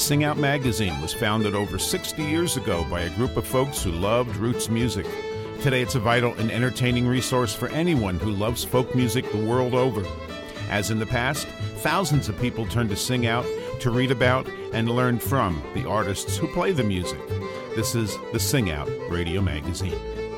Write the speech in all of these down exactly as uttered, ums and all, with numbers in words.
Sing Out magazine was founded over sixty years ago by a group of folks who loved roots music. Today it's a vital and entertaining resource for anyone who loves folk music the world over. As in the past, thousands of people turn to Sing Out to read about and learn from the artists who play the music. This is the Sing Out Radio Magazine.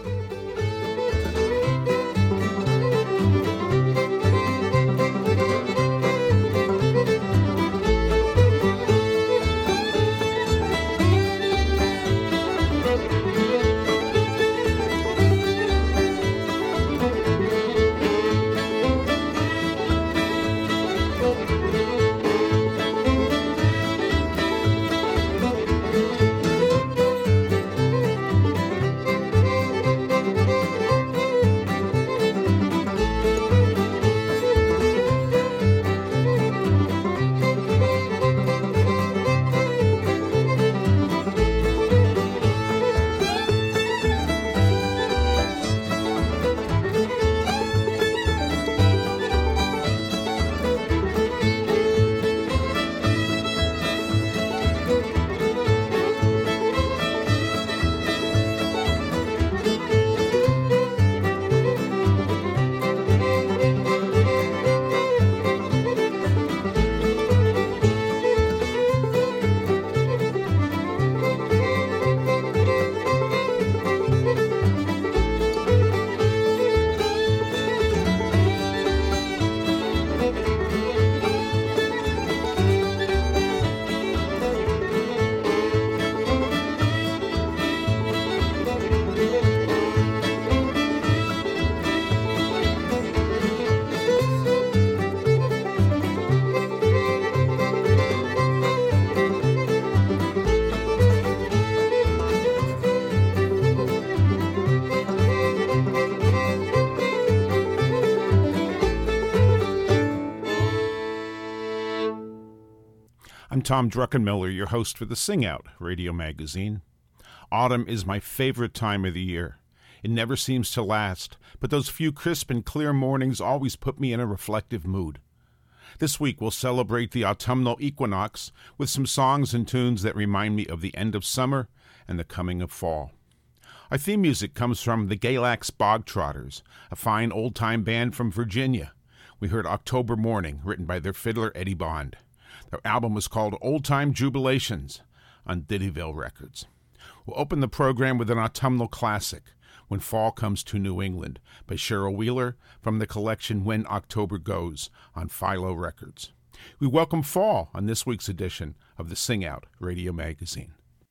I'm Tom Druckenmiller, your host for the Sing Out Radio Magazine. Autumn is my favorite time of the year. It never seems to last, but those few crisp and clear mornings always put me in a reflective mood. This week we'll celebrate the autumnal equinox with some songs and tunes that remind me of the end of summer and the coming of fall. Our theme music comes from the Galax Bogtrotters, a fine old-time band from Virginia. We heard October Morning, written by their fiddler Eddie Bond. Their album was called Old Time Jubilations on Diddyville Records. We'll open the program with an autumnal classic, When Fall Comes to New England, by Cheryl Wheeler from the collection When October Goes on Philo Records. We welcome fall on this week's edition of the Sing Out Radio Magazine.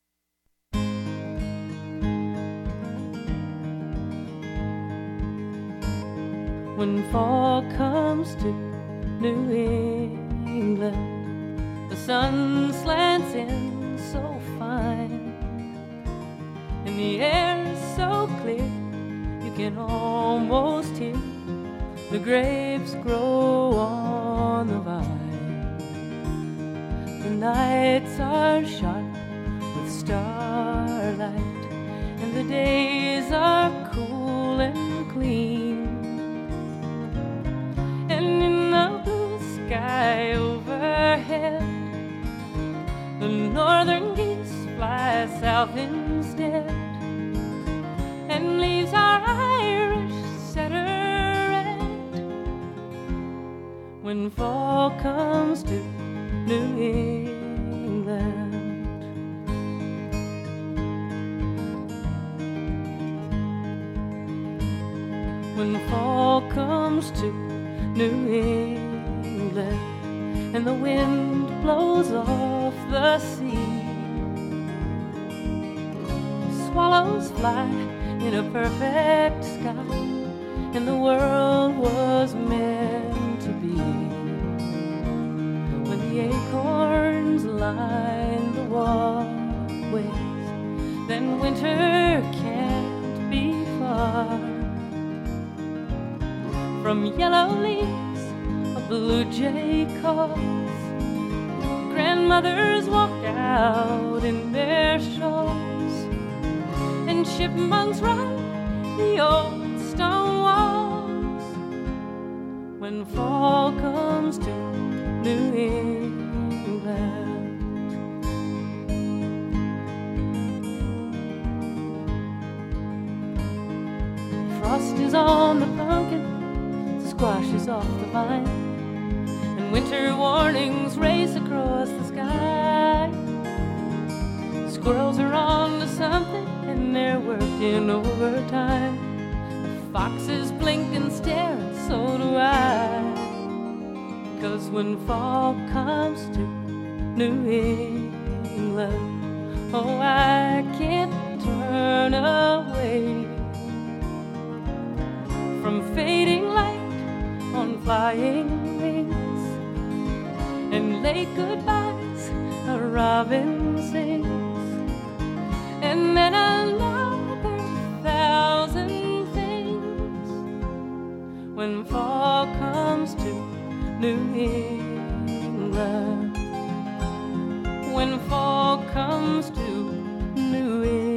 When fall comes to New England, the sun slants in so fine, and the air is so clear you can almost hear the grapes grow on the vine. The nights are sharp with starlight, and the days are cool and clean, and in the blue sky overhead the northern geese fly south instead, and leaves our Irish setter red. When fall comes to New England, when fall comes to New England, and the wind blows off the sea, swallows fly in a perfect sky, and the world was meant to be. When the acorns line the walkways, then winter can't be far. From yellow leaves a blue jay calls, grandmothers walk out in their shawls, and chipmunks ride the old stone walls. When fall comes to New England, is on the pumpkin, the squash is off the vine, and winter warnings race across the sky. Squirrels are on to something and they're working overtime. The foxes blink and stare, and so do I. 'Cause when fall comes to New England, oh, I can't turn away from fading light on flying wings and late goodbyes a robin sings, and then another thousand things. When fall comes to New England, when fall comes to New England.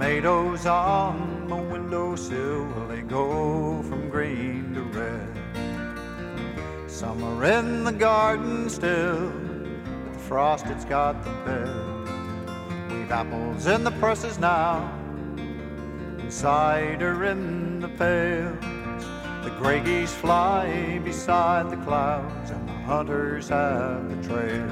Tomatoes on my windowsill, they go from green to red. Some are in the garden still, but the frost it's got the bed. We've apples in the presses now, and cider in the pails. The gray geese fly beside the clouds, and the hunters have the trails.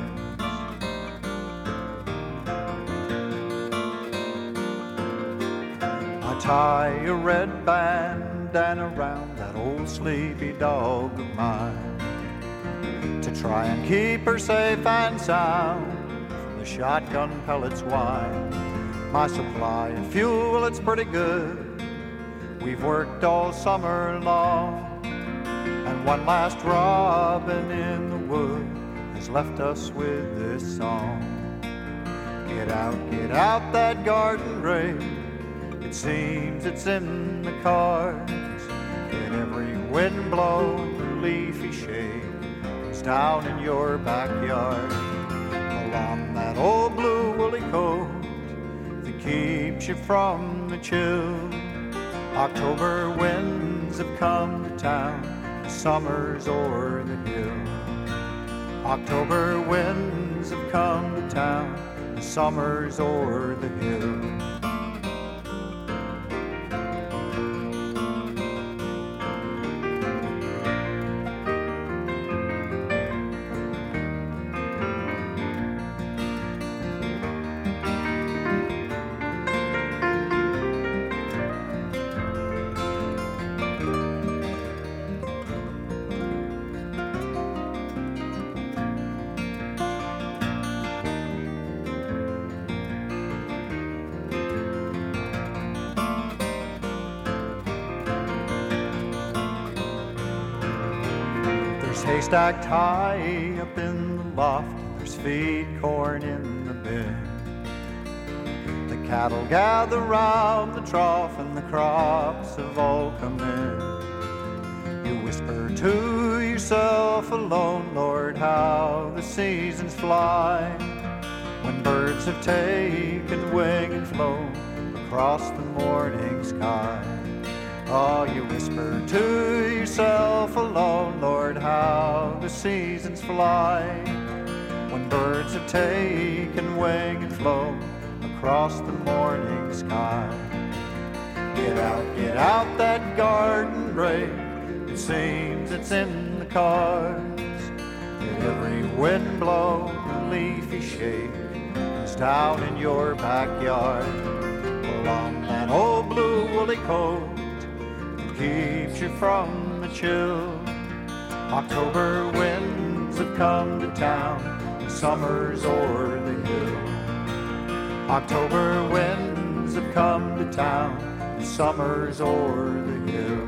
I tie a red bandana around that old sleepy dog of mine, to try and keep her safe and sound from the shotgun pellets whine. My supply of fuel, well, it's pretty good. We've worked all summer long, and one last robin in the wood has left us with this song. Get out, get out that garden rake, it seems it's in the cards. Let every wind blow and leafy shake is down in your backyard. Pull on that old blue woolly coat that keeps you from the chill. October winds have come to town, the summer's o'er the hill. October winds have come to town, the summer's o'er the hill. Haystacked high up in the loft, there's feed corn in the bin. The cattle gather round the trough, and the crops have all come in. You whisper to yourself alone, Lord, how the seasons fly, when birds have taken wing and flown across the morning sky. Oh, you whisper to yourself alone, Lord, how the seasons fly, when birds have taken wing and flown across the morning sky. Get out, get out that garden rake, it seems it's in the cards. Let every wind blow and leafy shake is down in your backyard. Pull on that old blue woolly coat, keeps you from the chill. October winds have come to town, summer's o'er the hill. October winds have come to town, summer's o'er the hill.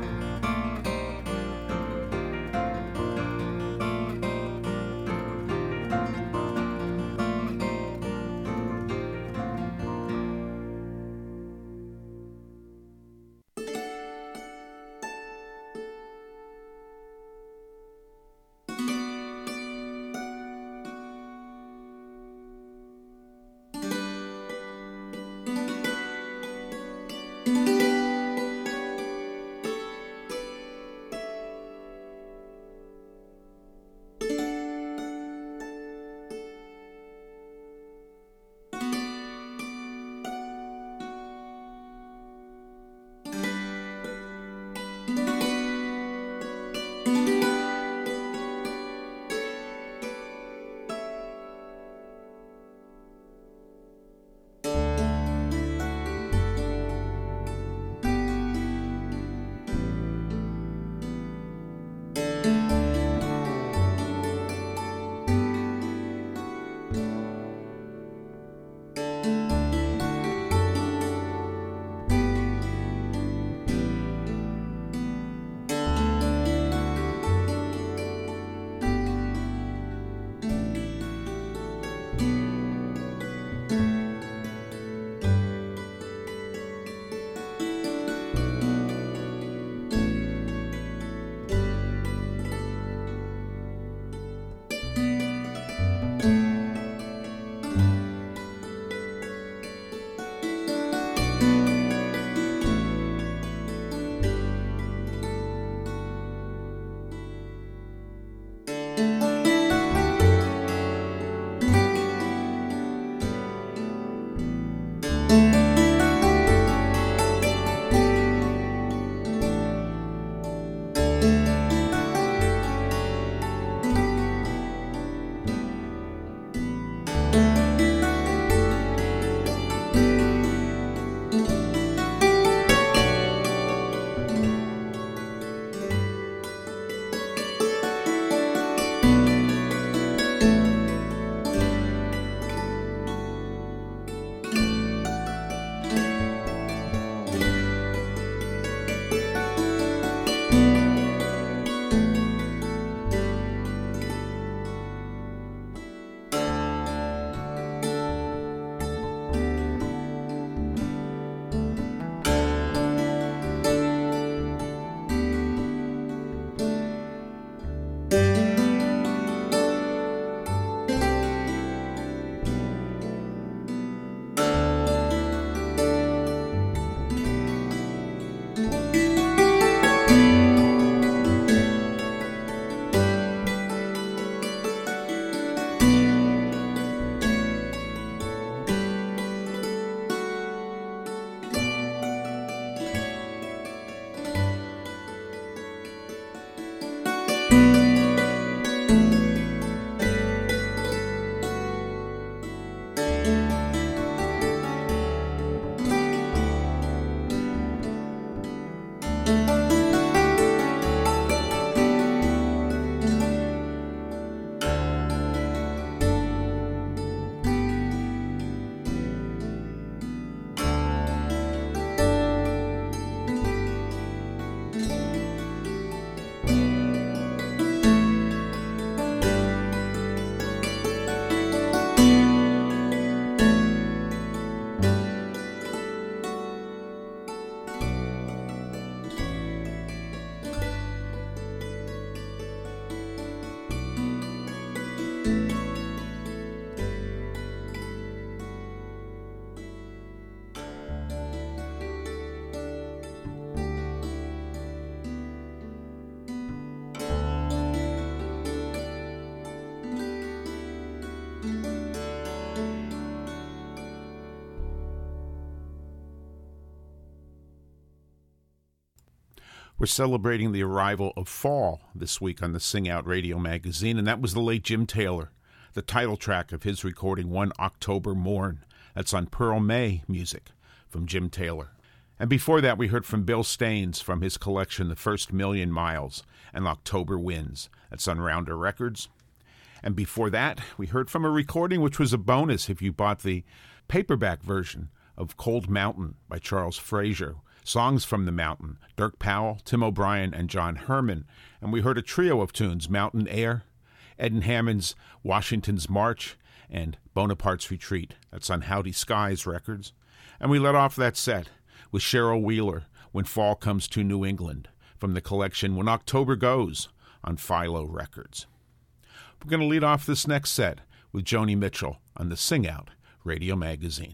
We're celebrating the arrival of fall this week on the Sing Out Radio magazine, and that was the late Jim Taylor, the title track of his recording One October Morn. That's on Pearl May music from Jim Taylor. And before that, we heard from Bill Staines from his collection The First Million Miles and October Winds. That's on Rounder Records. And before that, we heard from a recording which was a bonus if you bought the paperback version of Cold Mountain by Charles Frazier. Songs from the Mountain, Dirk Powell, Tim O'Brien, and John Herman. And we heard a trio of tunes, Mountain Air, Ed and Hammond's Washington's March, and Bonaparte's Retreat. That's on Howdy Skies Records. And we let off that set with Cheryl Wheeler, When Fall Comes to New England, from the collection When October Goes on Philo Records. We're going to lead off this next set with Joni Mitchell on the Sing Out Radio magazine.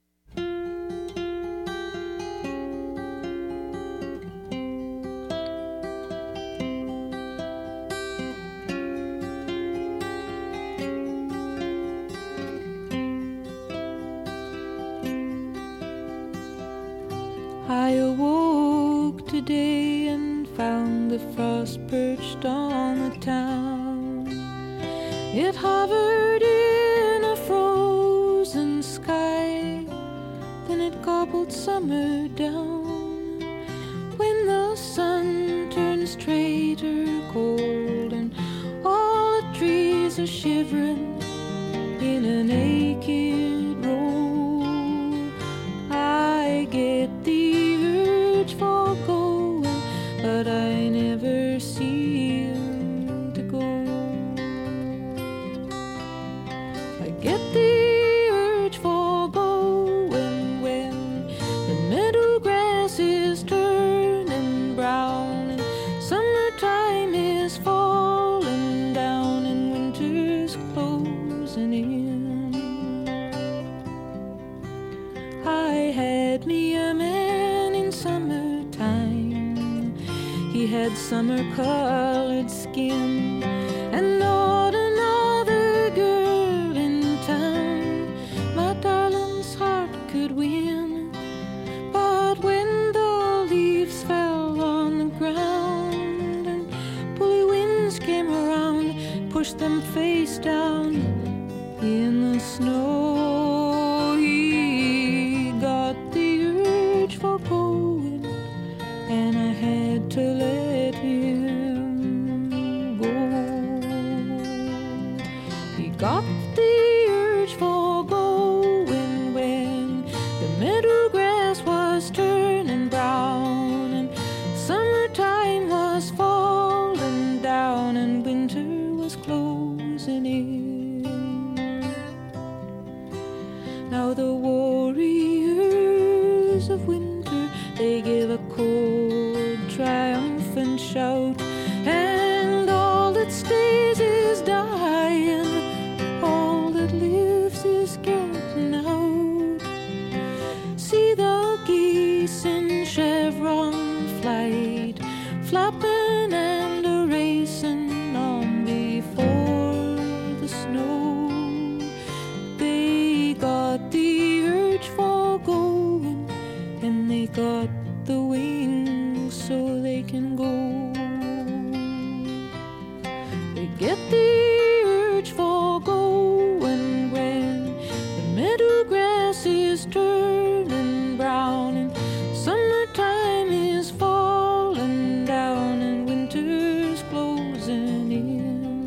I awoke today and found the frost perched on the town. It hovered in a frozen sky, then it gobbled summer down. When the sun turns traitor cold and all the trees are shivering in a naked row, I get the urge for going, but I never seem to go. I get the urge for going when the meadow grass is turning brown and summertime is falling down and winter's closing in. I had me a man in summertime. He had summer-colored skin and not another girl in town my darling's heart could win. But when the leaves fell on the ground and bully winds came around, pushed them face down in the snow, he got the urge for going, and I had to let him go. He got the urge for going when the meadow grass was turning brown and summertime was falling down and winter was closing in. Now the warriors of winter, they give a cold, triumphant shout, and all that stays is dying, all that lives is getting out. See the geese in chevron flight, flapping and a-racing on before the snow. They got the urge for going, and they got the wings so they can go. They get the urge for going when the meadow grass is turning brown and summertime is falling down and winter's closing in.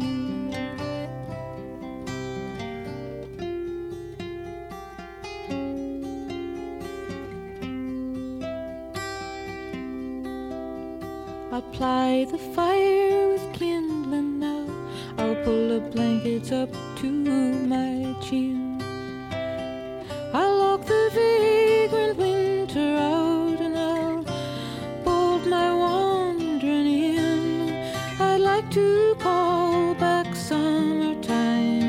I'll ply the fire with kindling now, I'll pull the blankets up to my chin, I'll lock the vagrant winter out and I'll bolt my wandering in. I'd like to call back summertime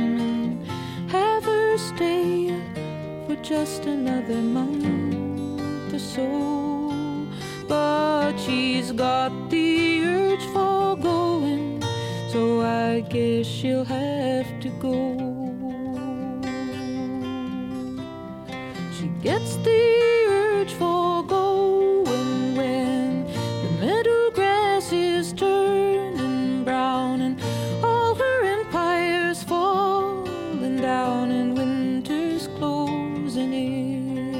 last another month or so, but she's got the urge for going, so I guess she'll have to go. She gets the urge for going when the meadow grass is turning brown and all her empire's falling down and winter's closing in.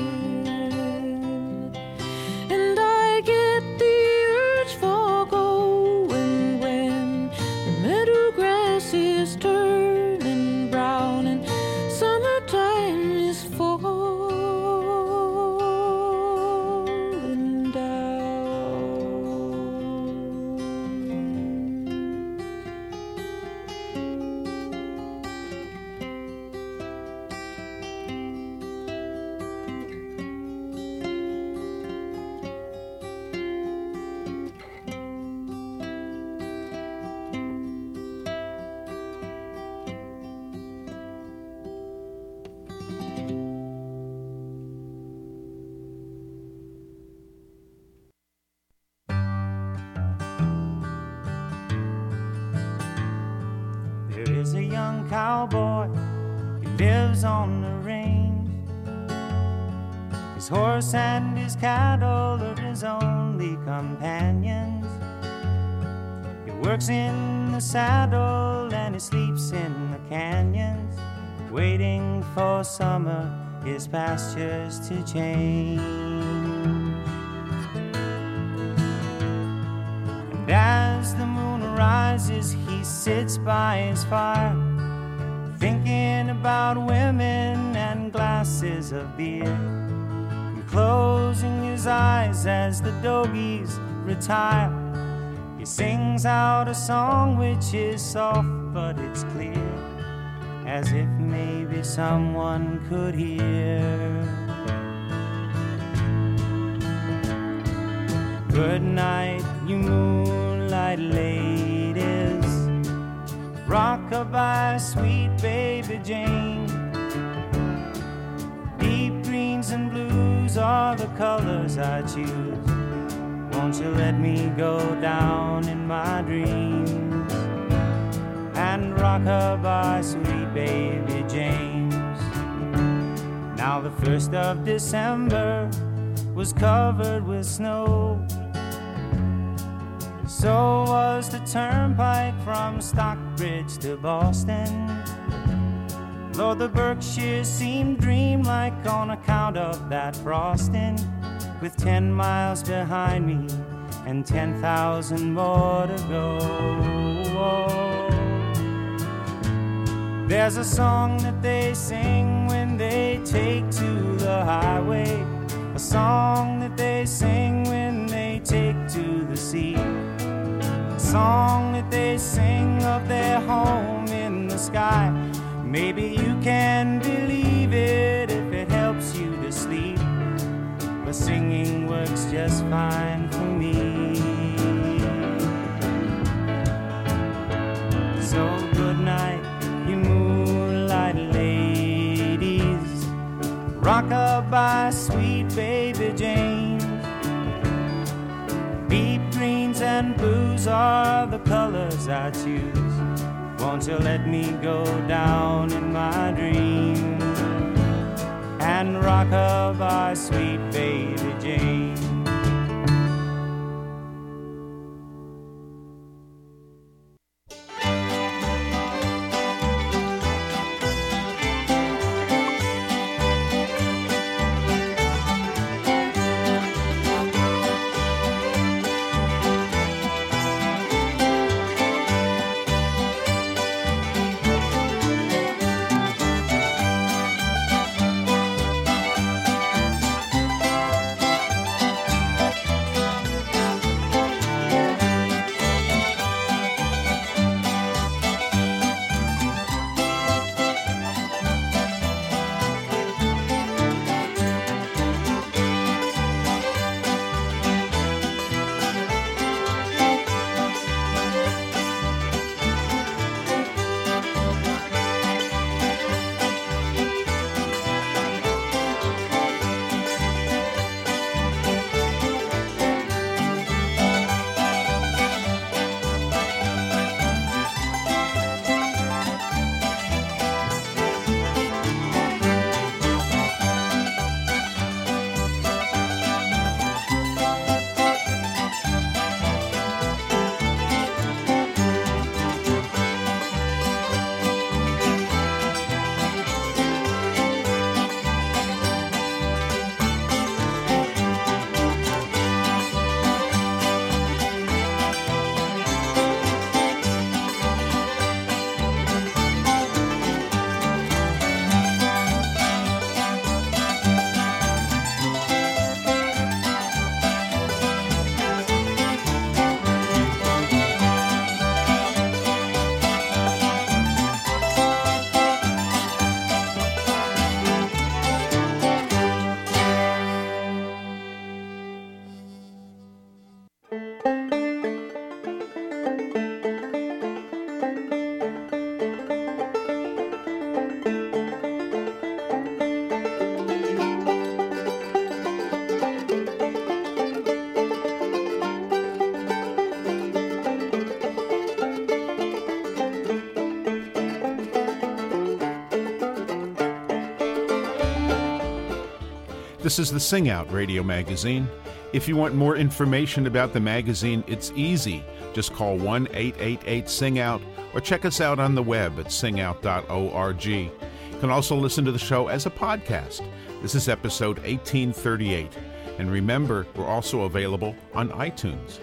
And I get the urge for going when the meadow grass is turning brown and summertime is falling down. There is a young cowboy, he lives on the range. His horse and his cattle are his only companions. He works in the saddle and he sleeps in the canyons, waiting for summer, his pastures to change. And as the moon rises, he sits by his fire, thinking about women and glasses of beer, and closing his eyes as the dogies retire. He sings out a song which is soft but it's clear, as if maybe someone could hear. Good night, you moonlight ladies, rock-a-bye, sweet baby Jane. Deep greens and blues are the colors I choose. Won't you let me go down in my dreams and rock-a-bye, sweet baby James? Now the first of December was covered with snow, so was the turnpike from Stockbridge to Boston. Lord, the Berkshires seemed dreamlike on account of that frosting, with ten miles behind me and ten thousand more to go. There's a song that they sing when they take to the highway, a song that they sing when they take to the sea, a song that they sing of their home in the sky. Maybe you can believe it if it helps you to sleep, but singing works just fine for me. So good night, you moonlight ladies, rock-a-bye, sweet baby Jane. Deep greens and blues are the colors I choose. Won't you let me go down in my dreams and rock-a-bye, sweet baby Jane? This is the Sing Out Radio Magazine. If you want more information about the magazine, it's easy. Just call one eight eight eight sing out or check us out on the web at sing out dot org. You can also listen to the show as a podcast. This is episode eighteen thirty-eight. And remember, we're also available on iTunes.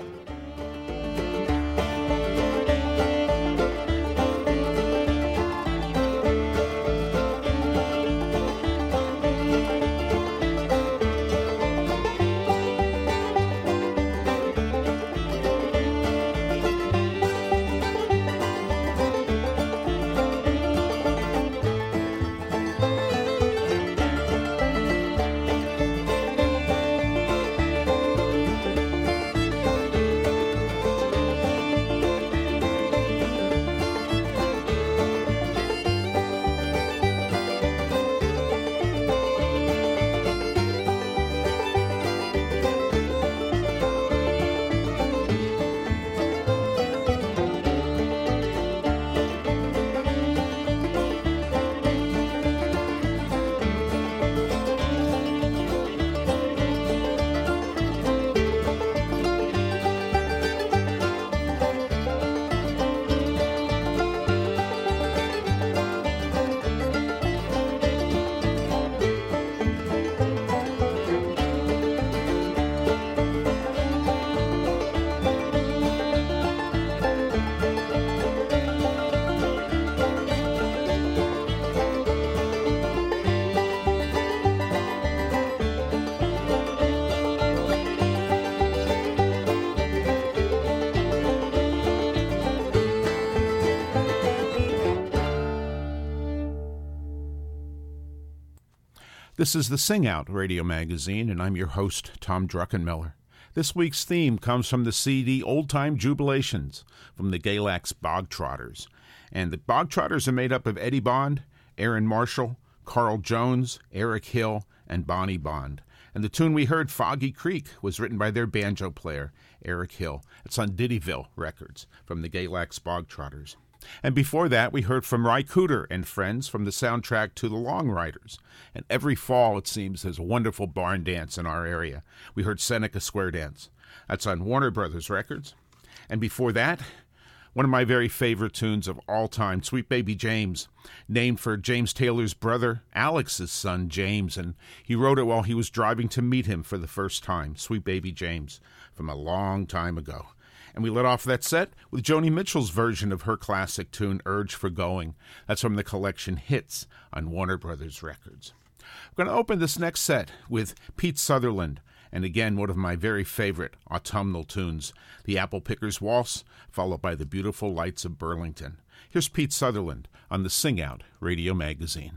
This is the Sing Out Radio Magazine, and I'm your host, Tom Druckenmiller. This week's theme comes from the C D Old Time Jubilations from the Galax Bogtrotters. And the Bogtrotters are made up of Eddie Bond, Aaron Marshall, Carl Jones, Eric Hill, and Bonnie Bond. And the tune we heard, Foggy Creek, was written by their banjo player, Eric Hill. It's on Diddyville Records from the Galax Bogtrotters. And before that, we heard from Ry Cooder and friends from the soundtrack to The Long Riders. And every fall, it seems, there's a wonderful barn dance in our area. We heard Seneca Square Dance. That's on Warner Brothers Records. And before that, one of my very favorite tunes of all time, Sweet Baby James, named for James Taylor's brother, Alex's son, James. And he wrote it while he was driving to meet him for the first time, Sweet Baby James, from a long time ago. And we let off that set with Joni Mitchell's version of her classic tune, Urge for Going. That's from the collection Hits on Warner Brothers Records. We're going to open this next set with Pete Sutherland, and again, one of my very favorite autumnal tunes, The Apple Picker's Waltz, followed by The Beautiful Lights of Burlington. Here's Pete Sutherland on the Sing Out Radio Magazine.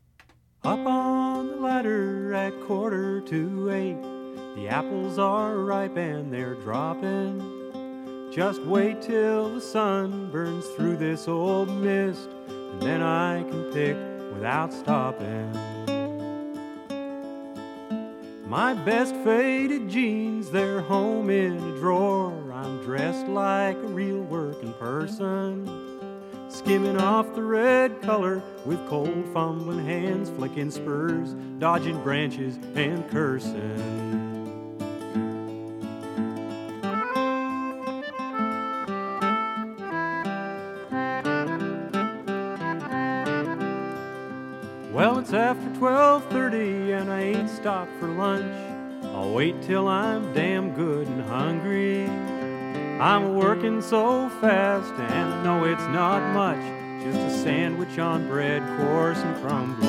Up on the ladder at quarter to eight, the apples are ripe and they're dropping. Just wait till the sun burns through this old mist, and then I can pick without stopping. My best faded jeans, they're home in a drawer. I'm dressed like a real working person, skimming off the red color with cold fumbling hands, flicking spurs, dodging branches and cursing. Well, it's after twelve thirty and I ain't stopped for lunch. I'll wait till I'm damn good and hungry. I'm working so fast and I know it's not much, just a sandwich on bread, coarse and crumbly.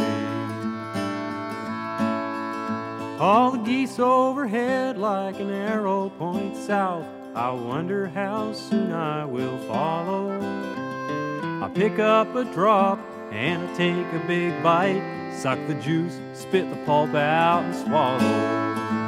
All the geese overhead like an arrow point south. I wonder how soon I will follow. I pick up a drop and I take a big bite, suck the juice, spit the pulp out and swallow.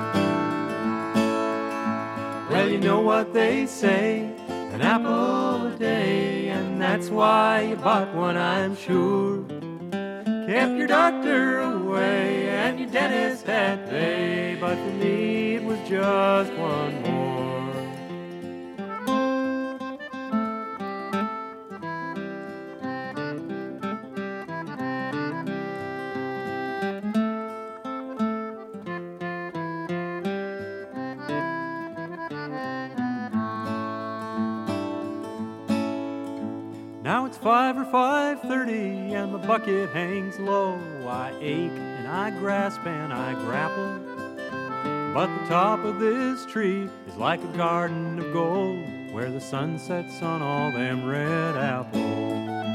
Well, you know what they say, an apple a day, and that's why you bought one, I'm sure. Kept your doctor away and your dentist at bay, but for me it was just one more. five or five thirty and the bucket hangs low. I ache and I grasp and I grapple, but the top of this tree is like a garden of gold, where the sun sets on all them red apples.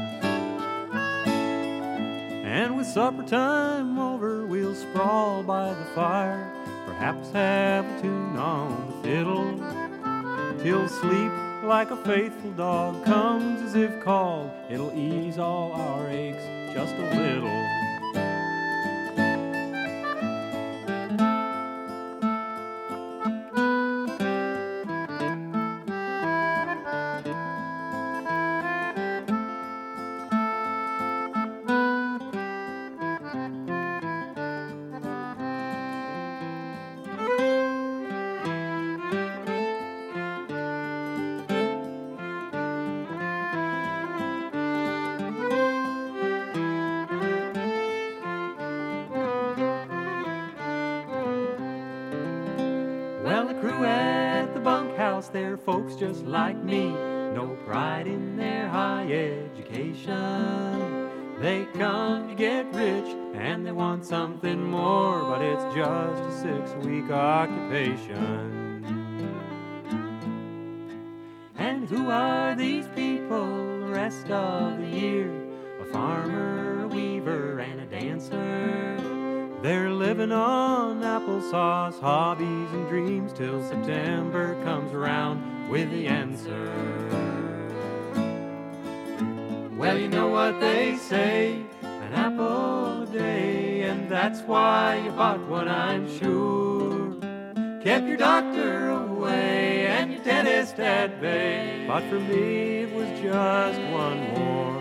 And with supper time over, we'll sprawl by the fire, perhaps have a tune on the fiddle, till sleep, like a faithful dog, comes as if called. It'll ease all our aches just a little. They're folks just like me, no pride in their high education. They come to get rich and they want something more, but it's just a six-week occupation. And who are these people the rest of the year? A farmer, a weaver, and a dancer. They're living on applesauce, hobbies, and dreams till September comes around with the answer. Well, you know what they say, an apple a day, and that's why you bought one, I'm sure. Kept your doctor away and your dentist at bay, but for me it was just one more.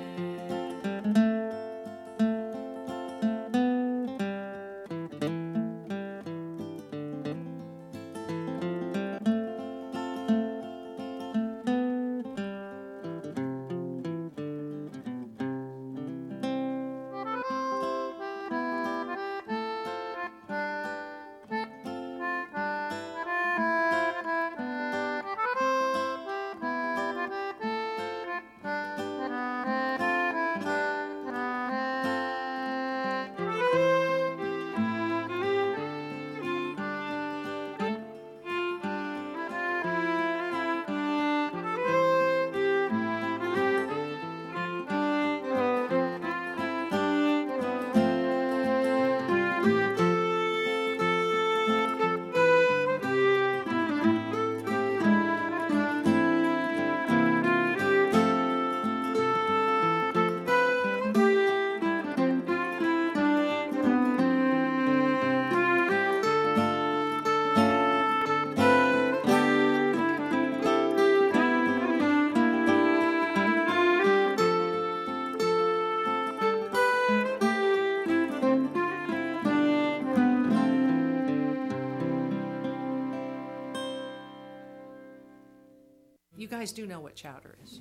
You guys do know what chowder is.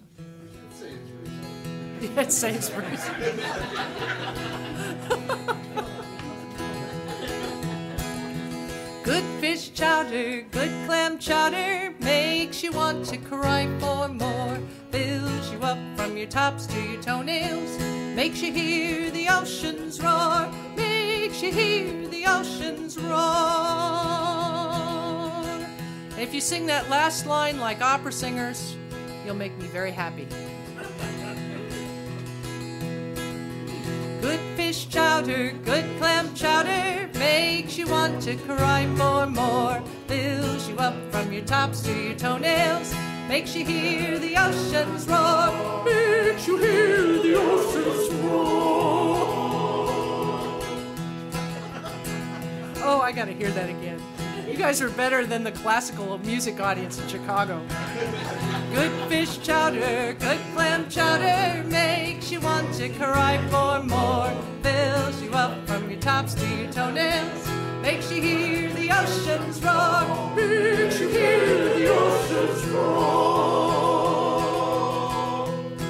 It's Sainsbury's. Good fish chowder, good clam chowder, makes you want to cry for more. Fills you up from your tops to your toenails, makes you hear the oceans roar. Makes you hear the oceans roar. If you sing that last line like opera singers, you'll make me very happy. Good fish chowder, good clam chowder, makes you want to cry for more. Fills you up from your tops to your toenails, makes you hear the oceans roar. Makes you hear the oceans roar. Oh, I gotta hear that again. You guys are better than the classical music audience in Chicago. Good fish chowder, good clam chowder, makes you want to cry for more. Fills you up from your tops to your toenails, makes you hear the oceans roar. Makes you hear the oceans roar.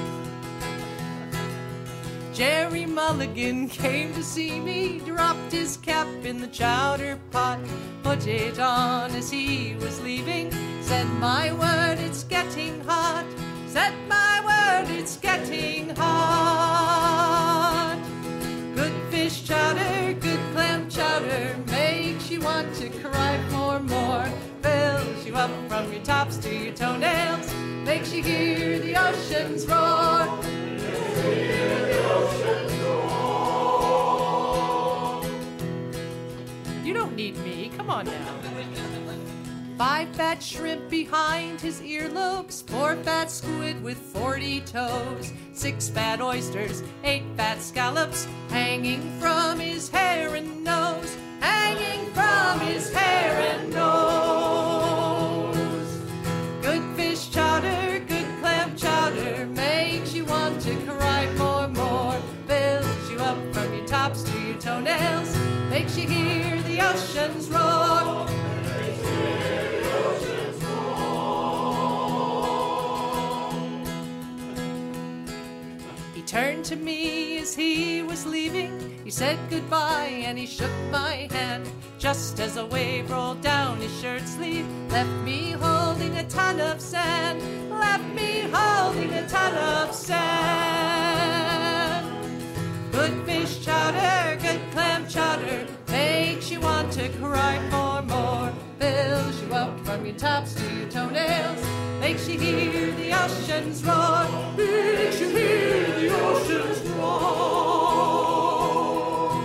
Jerry Mulligan came to see me, dropped his cap in the chowder pot, put it on as he was leaving, said, my word, it's getting hot. Set my word, it's getting hot. Good fish chowder, good clam chowder, makes you want to cry for more. Fills you up from your tops to your toenails, makes you hear the oceans roar. Hear the oceans roar. You don't need me, come on now. Five fat shrimp behind his earlobes, four fat squid with forty toes, six fat oysters, eight fat scallops, hanging from his hair and nose, hanging from his hair and nose. Good fish chowder, good clam chowder, makes you want to cry for more, fills you up from your tops to your toenails, makes you hear the oceans roar. He turned to me as he was leaving, he said goodbye and he shook my hand, just as a wave rolled down his shirt sleeve, left me holding a ton of sand, left me holding a ton of sand. Good fish chowder, good clam chowder, makes you want to cry for more, fills you up from your tops to your toenails, makes you hear the oceans roar, makes you hear the oceans roar.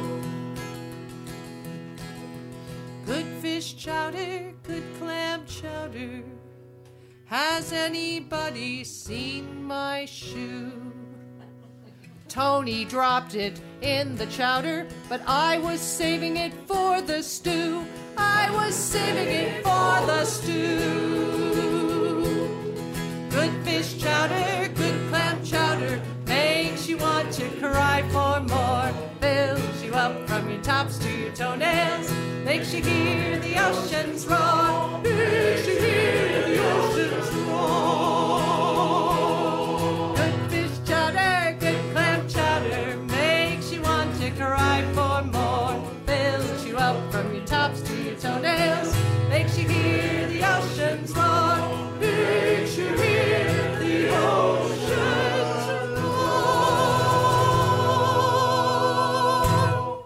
Good fish chowder, good clam chowder, has anybody seen my shoe? Tony dropped it in the chowder, but I was saving it for the stew. I was saving it for the stew. Good fish chowder, good clam chowder, makes you want to cry for more, fills you up from your tops to your toenails, makes you hear the oceans roar, makes you hear the oceans roar. Good fish chowder, good clam chowder, makes you want to cry for more, fills you up from your tops to your toenails, makes you hear the oceans roar, makes you hear the oceans roar.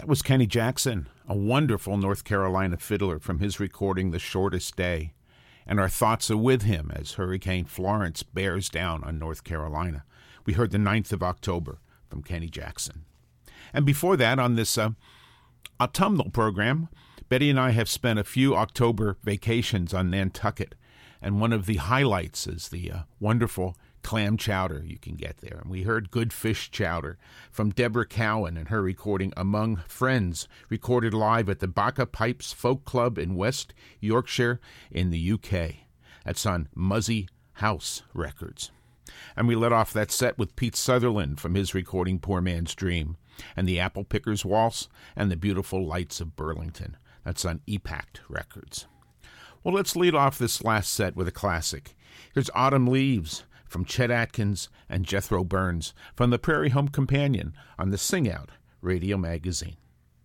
That was Kenny Jackson, a wonderful North Carolina fiddler from his recording The Shortest Day. And our thoughts are with him as Hurricane Florence bears down on North Carolina. We heard the ninth of October from Kenny Jackson. And before that, on this uh, autumnal program, Betty and I have spent a few October vacations on Nantucket, and one of the highlights is the uh, wonderful clam chowder you can get there. And we heard Good Fish Chowder from Deborah Cowan and her recording Among Friends, recorded live at the Bacca Pipes Folk Club in West Yorkshire in the U K. That's on Muzzy House Records. And we let off that set with Pete Sutherland from his recording Poor Man's Dream, and the Apple Picker's Waltz, and the Beautiful Lights of Burlington. That's on E PACT Records. Well, let's lead off this last set with a classic. Here's Autumn Leaves from Chet Atkins and Jethro Burns from the Prairie Home Companion on the Sing Out Radio Magazine.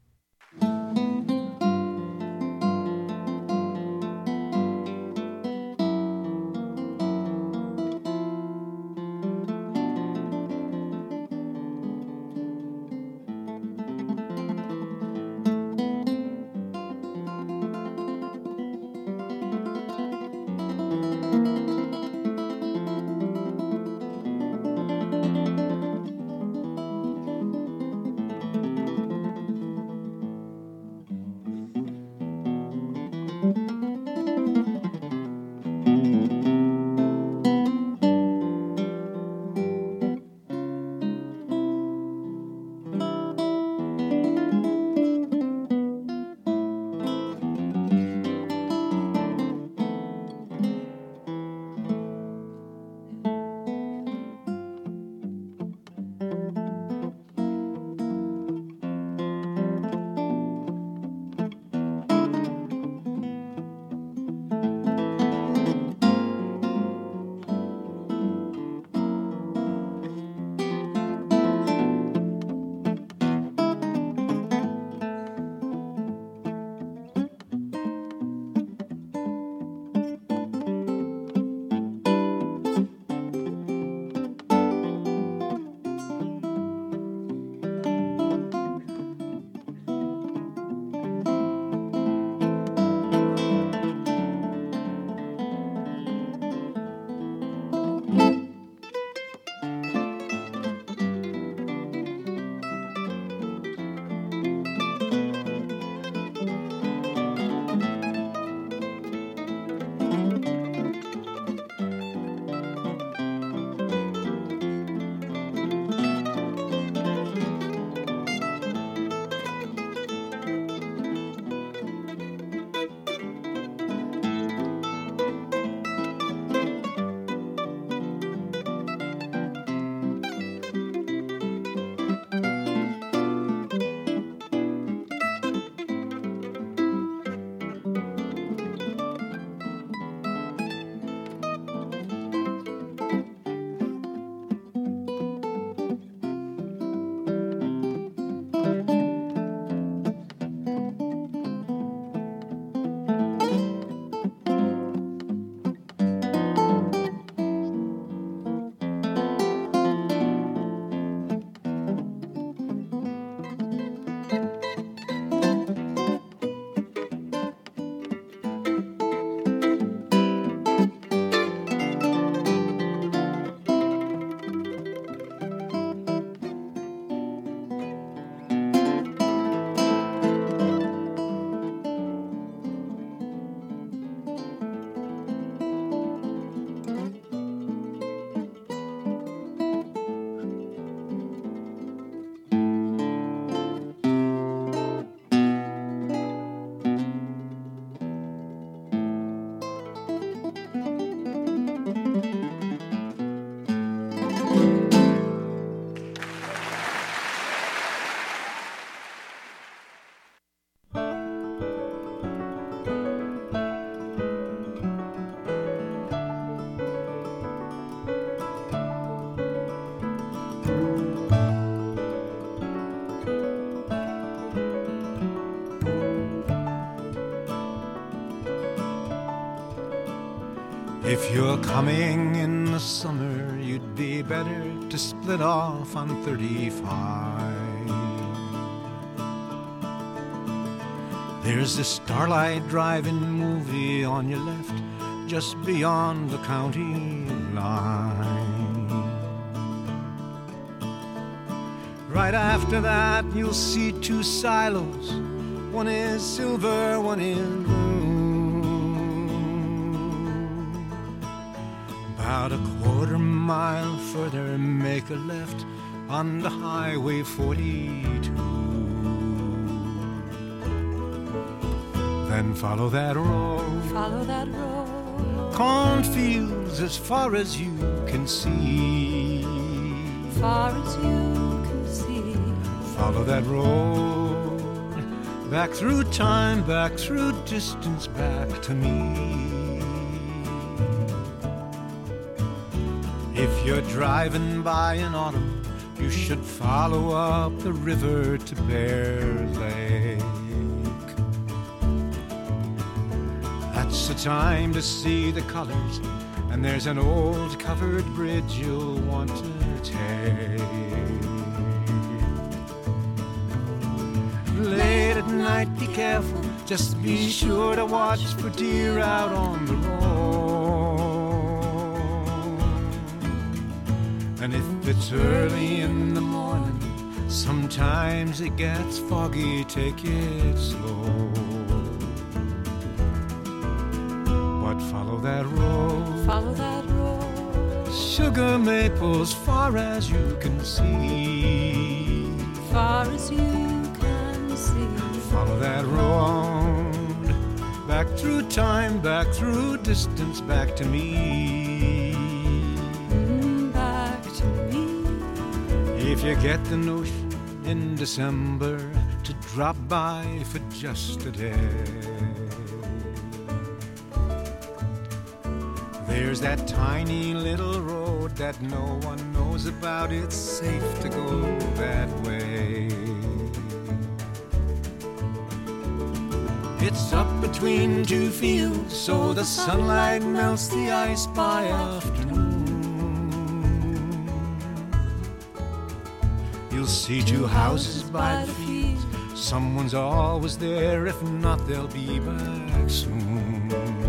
If you're coming in the summer, you'd be better to split off on thirty-five. There's the Starlight Drive-In movie on your left, just beyond the county line. Right after that, you'll see two silos. One is silver, one is blue. About a quarter mile further, make a left on the Highway forty-two. Then follow that road. Follow that road. Cornfields as far as you can see. Far as you can see. Follow that road. Back through time, back through distance, back to me. If you're driving by in autumn, you should follow up the river to Bear Lake. That's the time to see the colors, and there's an old covered bridge you'll want to take. Late at night, be careful, just be sure to watch for deer out on the road. And if it's early in the morning, sometimes it gets foggy, take it slow. But follow that road. Follow that road. Sugar maples far as you can see. Far as you can see. Follow that road. Back through time, back through distance, back to me. Mm, back to me. If you get the notion in December to drop by for just a day, there's that tiny little road that no one knows about. It's safe to go that way. It's up between two fields, so the sunlight melts the ice by afternoon. You'll see two houses by the fields. Someone's always there, if not they'll be back soon.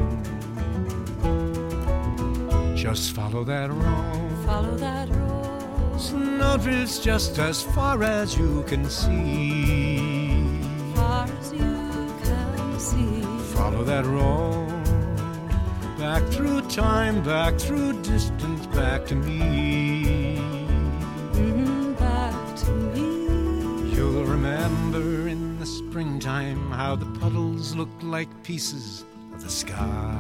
Just follow that road. Follow that road. Snowdrifts just as far as you can see. Far as you can see. Follow that road. Back through time, back through distance, back to me. Mm, back to me. You'll remember in the springtime how the puddles looked like pieces of the sky,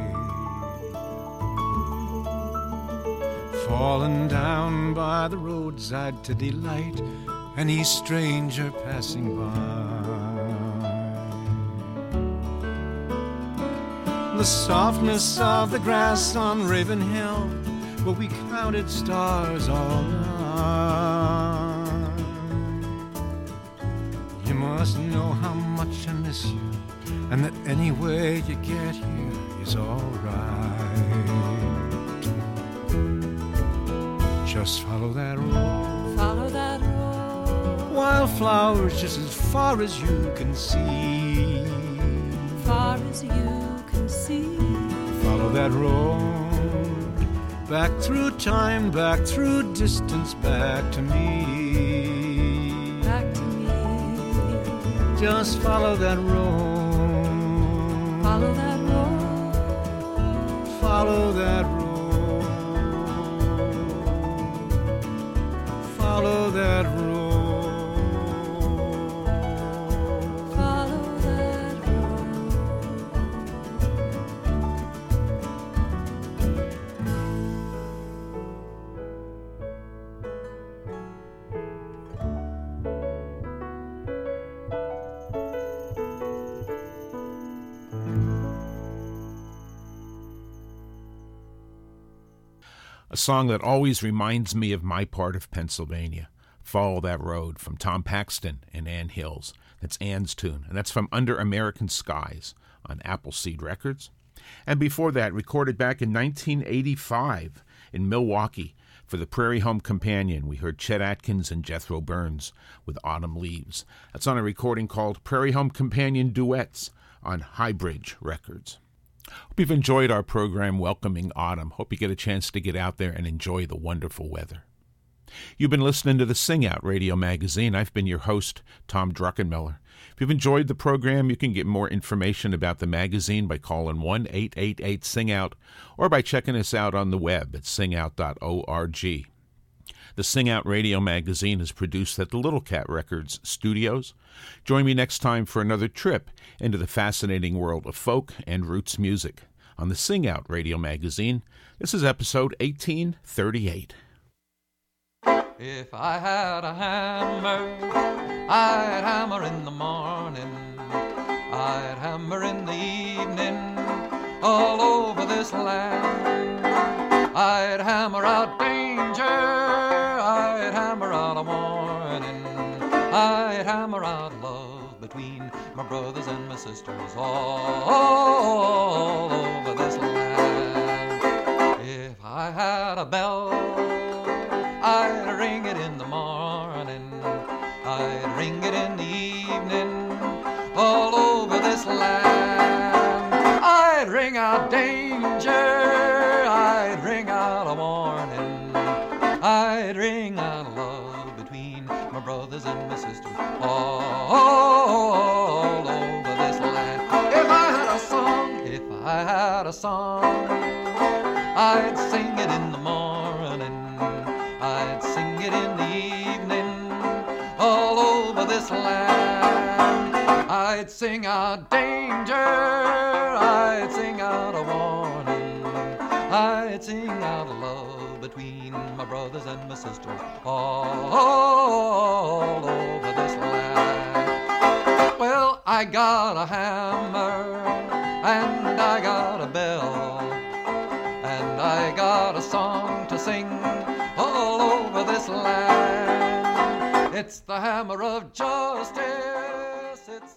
falling down by the roadside to delight any stranger passing by. The softness of the grass on Raven Hill, where we counted stars all night. You must know how much I miss you, and that any way you get here is alright. Just follow that road. Follow that road. Wildflowers just as far as you can see. Far as you can see. Follow that road. Back through time, back through distance, back to me. Back to me. Just follow that road. Follow that road. Follow that road. Follow that road. Follow that road. A song that always reminds me of my part of Pennsylvania. Follow That Road from Tom Paxton and Ann Hills. That's Ann's tune, and that's from Under American Skies on Appleseed Records. And before that, recorded back in nineteen eighty-five in Milwaukee, For the Prairie Home Companion, we heard Chet Atkins and Jethro Burns with Autumn Leaves. That's on a recording called Prairie Home Companion Duets on Highbridge Records. Hope you've enjoyed our program welcoming autumn. Hope you get a chance to get out there and enjoy the wonderful weather. You've been listening to the Sing Out Radio Magazine. I've been your host, Tom Druckenmiller. If you've enjoyed the program, you can get more information about the magazine by calling one eight eight eight sing out or by checking us out on the web at sing out dot org. The Sing Out Radio Magazine is produced at the Little Cat Records studios. Join me next time for another trip into the fascinating world of folk and roots music on the Sing Out Radio Magazine. This is episode eighteen thirty-eight. If I had a hammer, I'd hammer in the morning, I'd hammer in the evening, all over this land. I'd hammer out danger, I'd hammer out a warning, I'd hammer out love between my brothers and my sisters, all over this land. If I had a bell, I'd ring it in the morning, I'd ring it in the evening, all over this land. I'd ring out danger, I'd ring out a warning, I'd ring out love between my brothers and my sisters, all over this land. If I had a song, if I had a song, I'd sing it in the morning, I'd sing it in the evening, all over this land. I'd sing out danger, I'd sing out a warning, I'd sing out love between my brothers and my sisters, all over this land. Well, I got a hammer, and I got a bell, and I got a song to sing all over this land. It's the hammer of justice, it's